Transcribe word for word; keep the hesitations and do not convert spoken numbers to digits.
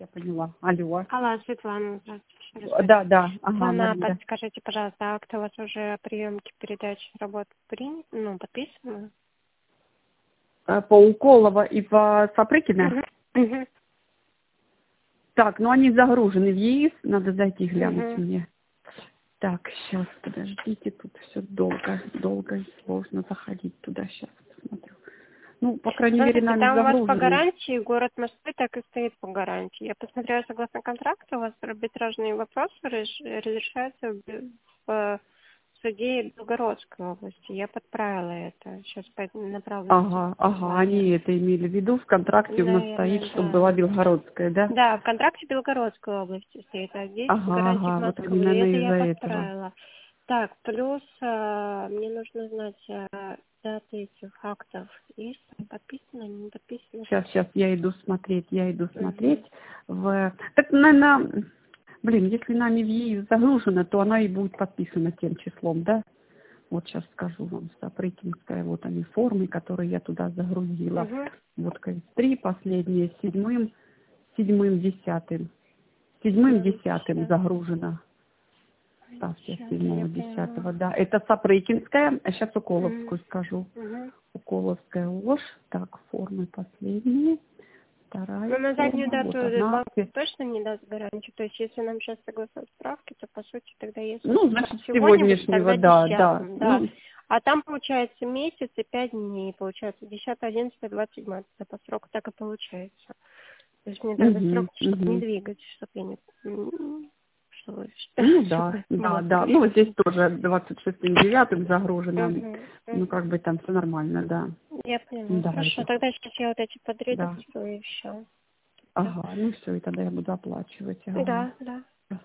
Я поняла. Алло. Алло, Светлана, здравствуйте. Да, да. Ага, Светлана, Марина. подскажите, пожалуйста, акт у вас уже приемки передачи работ принят, ну, подписаны? По Уколова и по Сапрыкина? Угу. Угу. Так, ну они загружены в ЕИС, надо зайти глянуть Угу. мне. Так, сейчас, подождите, тут все долго, долго и сложно заходить туда, сейчас посмотрю. Ну, по крайней мере, Смотрите, нами там у вас по загружены. гарантии, город Москвы так и стоит по гарантии. Я посмотрела, согласно контракту, у вас арбитражные вопросы реш- разрешаются в, в суде Белгородской области. Я подправила это. Сейчас направлю. Ага, ага, они это имели в виду, в контракте у нас Наверное, стоит, чтобы да. была Белгородская, да? Да, в контракте Белгородской области стоит, а здесь Ага, гарантия ага, вот Москвы. они, Это наверное, я из-за этого. подправила. Так, плюс э, мне нужно знать э, даты этих актов. Есть подписано, не подписано? Сейчас, сейчас, я иду смотреть, я иду смотреть. Угу. В... Так, наверное, блин, если нами в ЕИС загружено, то она и будет подписана тем числом, да? Вот сейчас скажу вам, Сапрыкинская, вот они формы, которые я туда загрузила. Угу. Вот ковид три, последние, седьмым, седьмым, десятым. Седьмым, десятым загружено. Ставьте седьмого, десятого, да. Это Сапрыкинская, а сейчас Уколовскую скажу. Угу. Уколовская ложь. Так, формы последние. Вторая Но на заднюю форма, дату вот одна. банк точно не даст гарантию. То есть, если нам сейчас согласуют справки, то, по сути, тогда если Ну, значит, сегодня будет, сегодняшнего, тогда да, да. десятым, да. Ну, А там, получается, месяц и пять дней, получается, десятое, одиннадцатое, двадцать седьмое, по сроку так и получается. То есть мне тогда угу, срок, чтобы не угу. двигать, чтобы я не... м, Чтобы, Ну да, чтобы да, мозг да. Ну вот здесь тоже двадцать шестым девятым загружено. Угу, Ну угу. как бы там все нормально, да. Я поняла. Да, Хорошо, это, тогда сейчас я вот эти да. подредактирую и все. Ага, ну все, и тогда я буду оплачивать. Ага. Да, да.